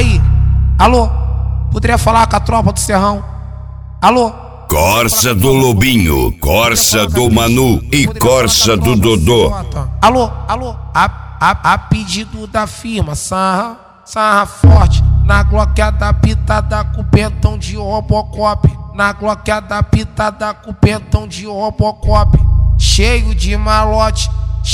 Aí, alô, poderia falar com a tropa do Serrão? Alô? Corsa do Lobinho, Corsa do Manu e Corsa do Dodô. Alô, alô, a pedido da firma, sarra forte, na gloqueada pitada com pentão de Robocop, na gloqueada pitada com pentão de Robocop, cheio de malote,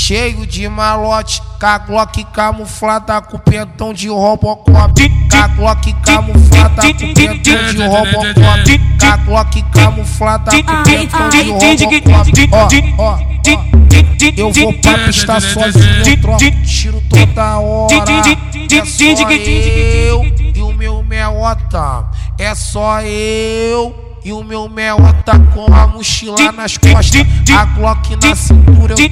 com a Glock camuflada com pentão de Robocop, com a Glock camuflada com pentão de Robocop, com a Glock camuflada com pentão de Robocop. Ó, eu vou pra pista sozinho, troco tiro toda hora. É só eu e o meu meota. É só eu e o meu meota com a mochila nas costas, a Glock na cintura. Eu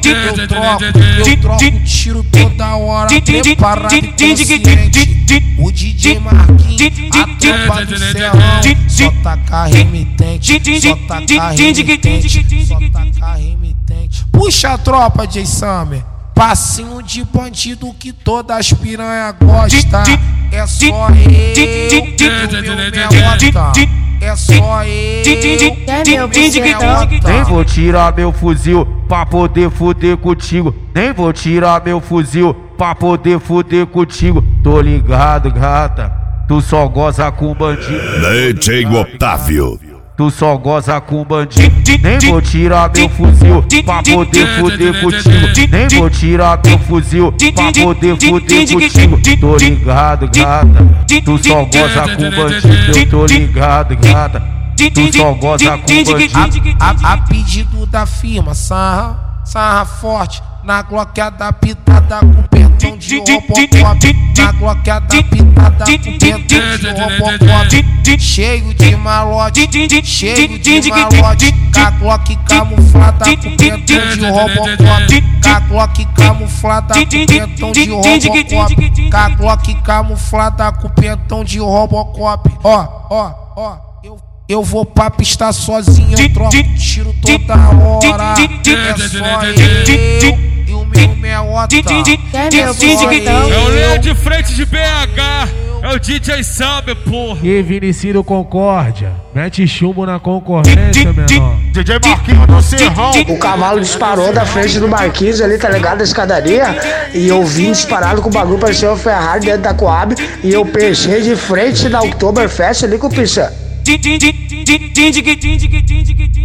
troco tiro toda hora, preparado e consciente. O DJ Marquinhos, a tropa do Serrão, só taca remitente, só taca remitente, só taca remitente. Puxa a tropa, Jay Summer, passinho de bandido que todas as piranha gosta. É só eu e o meu meota. É só eu, nem vou tirar meu fuzil pra poder fuder contigo. Nem vou tirar meu fuzil pra poder fuder contigo. Tô ligado, gata, tu só goza com bandido. DJ Otávio, tu só goza com bandido. Nem vou tirar meu fuzil pra poder fuder contigo. Nem vou tirar meu fuzil pra poder fuder contigo. Tô ligado, gata, tu só goza com bandido. Eu tô ligado, gata, tu só goza com bandido. A pedido da firma, sarra forte, na gloqueada pitada com pentão de Robocop, na gloqueada pitada com pentão de Robocop, cheio de malote, com a Glock camuflada com pentão de Robocop, com a Glock camuflada com pentão de Robocop, com a Glock camuflada com pentão de Robocop. Ó, eu vou pra pista sozinho, eu troco tiro toda hora. É só eu e o meu meota. É o Leão de frente de BH, é o DJ Summer, porra. E Vinicius Concórdia, mete chumbo na concorrência, menor. DJ Marquinhos do Serrão. O cavalo disparou da frente do Marquinhos ali, tá ligado? A escadaria. E eu vim disparado com o bagulho, parecia uma Ferrari dentro da Coab. E eu peixei de frente na Oktoberfest ali com o picha.